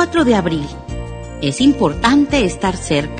4 de abril. Es importante estar cerca.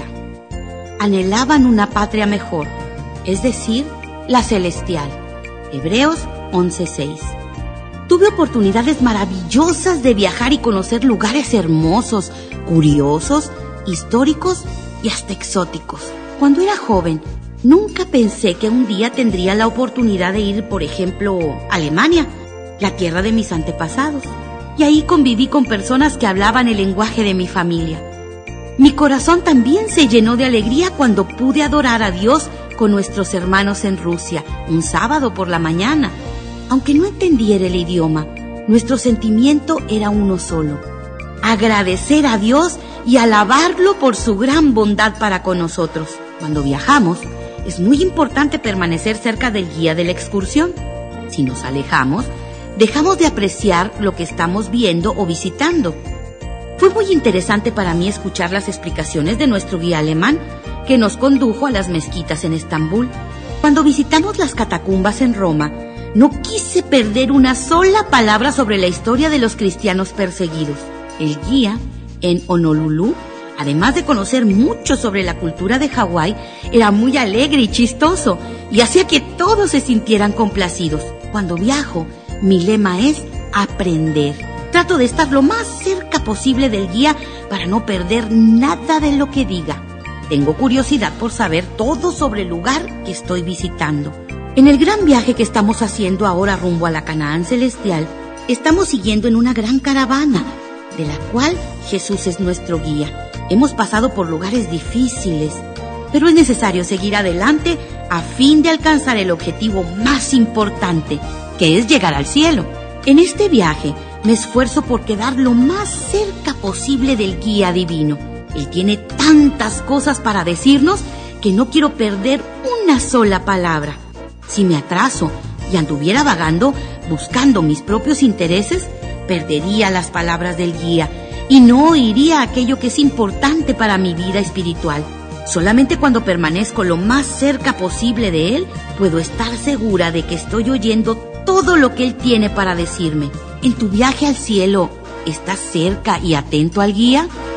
Anhelaban una patria mejor, es decir, la celestial. Hebreos 11:6. Tuve oportunidades maravillosas de viajar y conocer lugares hermosos, curiosos, históricos y hasta exóticos. Cuando era joven, nunca pensé que un día tendría la oportunidad de ir, por ejemplo, a Alemania, la tierra de mis antepasados. Y ahí conviví con personas que hablaban el lenguaje de mi familia. Mi corazón también se llenó de alegría cuando pude adorar a Dios con nuestros hermanos en Rusia, un sábado por la mañana. Aunque no entendiera el idioma, nuestro sentimiento era uno solo: agradecer a Dios y alabarlo por su gran bondad para con nosotros. Cuando viajamos, es muy importante permanecer cerca del guía de la excursión. Si nos alejamos, dejamos de apreciar lo que estamos viendo o visitando. Fue muy interesante para mí escuchar las explicaciones de nuestro guía alemán, que nos condujo a las mezquitas en Estambul. Cuando visitamos las catacumbas en Roma, no quise perder una sola palabra sobre la historia de los cristianos perseguidos. El guía en Honolulu, además de conocer mucho sobre la cultura de Hawái, era muy alegre y chistoso y hacía que todos se sintieran complacidos. Cuando viajo, mi lema es aprender. Trato de estar lo más cerca posible del guía para no perder nada de lo que diga. Tengo curiosidad por saber todo sobre el lugar que estoy visitando. En el gran viaje que estamos haciendo ahora rumbo a la Canaán celestial, estamos siguiendo en una gran caravana, de la cual Jesús es nuestro guía. Hemos pasado por lugares difíciles, pero es necesario seguir adelante a fin de alcanzar el objetivo más importante, que es llegar al cielo. En este viaje me esfuerzo por quedar lo más cerca posible del guía divino. Él tiene tantas cosas para decirnos que no quiero perder una sola palabra. Si me atraso y anduviera vagando buscando mis propios intereses, perdería las palabras del guía y no oiría aquello que es importante para mi vida espiritual. Solamente cuando permanezco lo más cerca posible de él, puedo estar segura de que estoy oyendo todo lo que él tiene para decirme. En tu viaje al cielo, ¿estás cerca y atento al guía?